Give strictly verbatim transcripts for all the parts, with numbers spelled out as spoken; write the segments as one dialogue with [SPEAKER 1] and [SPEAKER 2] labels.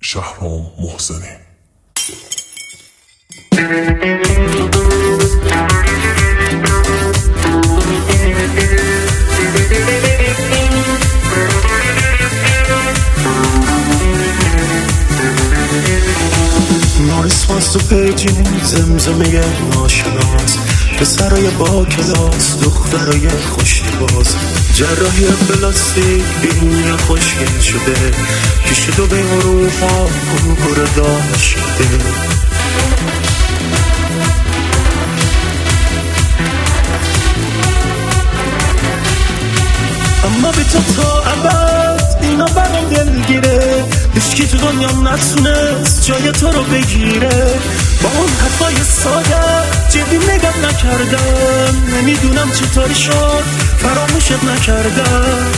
[SPEAKER 1] شهرام محسنی.
[SPEAKER 2] ناریسماس تو پیجین زمزمه ناشناس، پسرای با کلاس دخترای خوش لباس، جراحی پلاستیک بینی خوشگل شده، پیش دو به اروپا کنکور داشته. اما بی تو تا ابد اینا برام دلگیره، هیچکی تو دنیا نتونست جای تو رو بگیره. با اون حرفای ساده جدی نگم نکردم، نمیدونم چطوری شد فراموشت نکردم.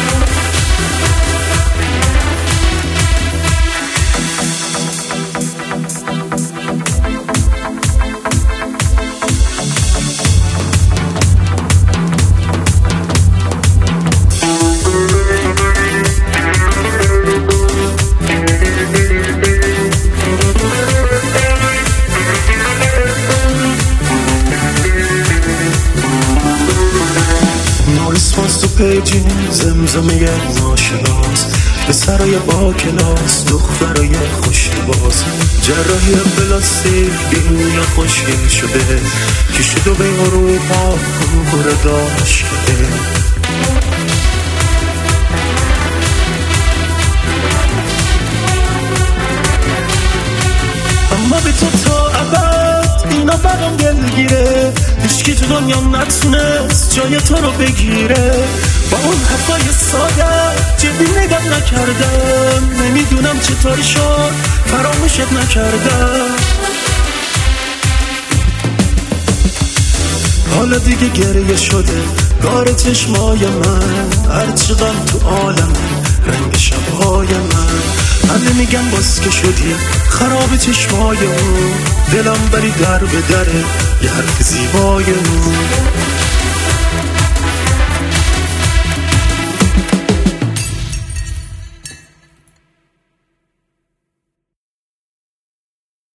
[SPEAKER 2] ناریسماس تو پیجین زمزمه ناشناس، پسرای با کلاس دخترای خوش لباس، جراحی پلاستیک بینی خوشگل شده، پیش دو به اروپا کنکور داشته. اما بی تو تا ابد اینا برام دلگیره، هیچکی تو دنیا نتونست جای تو رو بگیره. با اون حرفای ساده جدی نگم نکردم، نمیدونم چطوری شد فراموشت نکردم. حالا دیگه گریه شده کار چشمای من، هرچی غم تو عالم رنگ شبهای من. همه میگن باز که شدی خراب چشمای اون، دلم بری در به دره یه حرف زیبای اون.